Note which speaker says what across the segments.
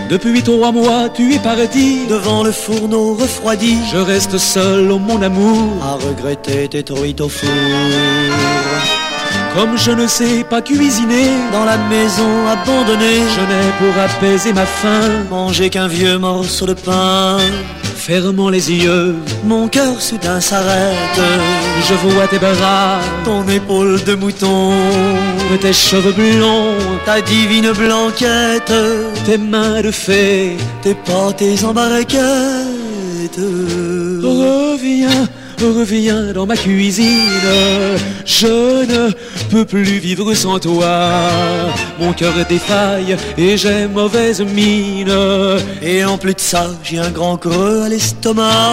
Speaker 1: Depuis 3 mois, tu es parti.
Speaker 2: Devant le fourneau refroidi,
Speaker 1: Je reste seul, oh mon amour.
Speaker 2: à regretter tes truites au four.
Speaker 1: Comme je ne sais pas cuisiner,
Speaker 2: Dans la maison abandonnée,
Speaker 1: je n'ai pour apaiser ma faim,
Speaker 2: manger qu'un vieux morceau de pain.
Speaker 1: fermant les yeux,
Speaker 2: Mon cœur soudain s'arrête,
Speaker 1: je vois tes bras,
Speaker 2: ton épaule de mouton,
Speaker 1: tes cheveux blonds,
Speaker 2: ta divine blanquette,
Speaker 1: tes mains de fée.
Speaker 2: tes pâtés en barquette.
Speaker 1: Reviens, reviens dans ma cuisine. Je ne peux plus vivre sans toi. Mon cœur défaille et j'ai mauvaise mine.
Speaker 2: Et en plus de ça, j'ai un grand creux à l'estomac.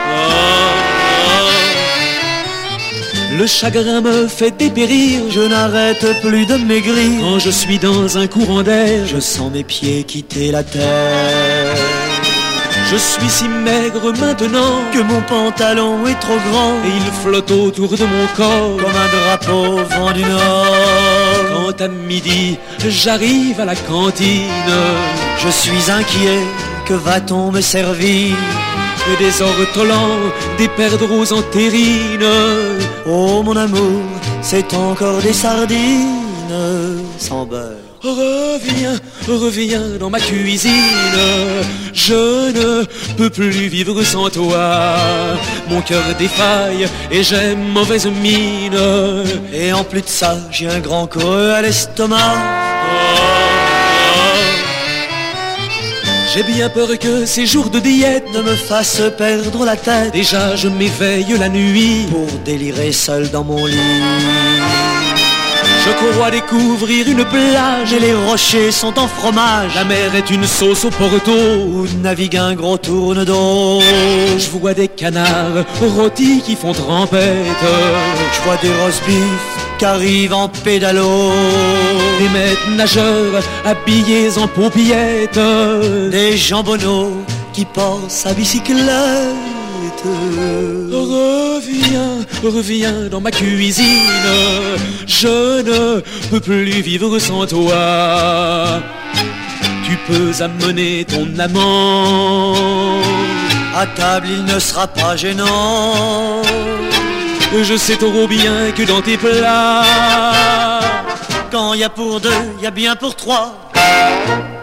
Speaker 1: Le chagrin me fait dépérir.
Speaker 2: Je n'arrête plus de maigrir.
Speaker 1: Quand je suis dans un courant d'air,
Speaker 2: Je sens mes pieds quitter la terre.
Speaker 1: je suis si maigre maintenant
Speaker 2: Que mon pantalon est trop grand.
Speaker 1: et il flotte autour de mon corps.
Speaker 2: Comme un drapeau au vent du nord.
Speaker 1: Quand à midi, j'arrive à la cantine,
Speaker 2: Je suis inquiet, que va-t-on me servir?
Speaker 1: des ortolans, des perdreaux en terrine.
Speaker 2: Oh mon amour, c'est encore des sardines sans beurre.
Speaker 1: Reviens, reviens dans ma cuisine. Je ne peux plus vivre sans toi. Mon cœur défaille et j'ai mauvaise mine.
Speaker 2: Et en plus de ça, j'ai un grand creux à l'estomac.
Speaker 1: J'ai bien peur que ces jours de diète
Speaker 2: Ne me fasse perdre la tête.
Speaker 1: déjà je m'éveille la nuit.
Speaker 2: Pour délirer seul dans mon lit.
Speaker 1: Je crois découvrir une plage.
Speaker 2: Et les rochers sont en fromage.
Speaker 1: La mer est une sauce au porto.
Speaker 2: Où navigue un gros tourne d'eau.
Speaker 1: Je vois des canards rôtis qui font trempette.
Speaker 2: Je vois des roast-beef qui arrivent en pédalo.
Speaker 1: Des maîtres nageurs habillés en paupiètes.
Speaker 2: Des jambonneaux qui passent à bicyclette.
Speaker 1: Reviens, reviens dans ma cuisine. Je ne peux plus vivre sans toi. Tu peux amener ton amant.
Speaker 2: À table il ne sera pas gênant.
Speaker 1: Je sais trop bien que dans tes plats,
Speaker 2: Quand il y a pour deux, il y a bien pour trois.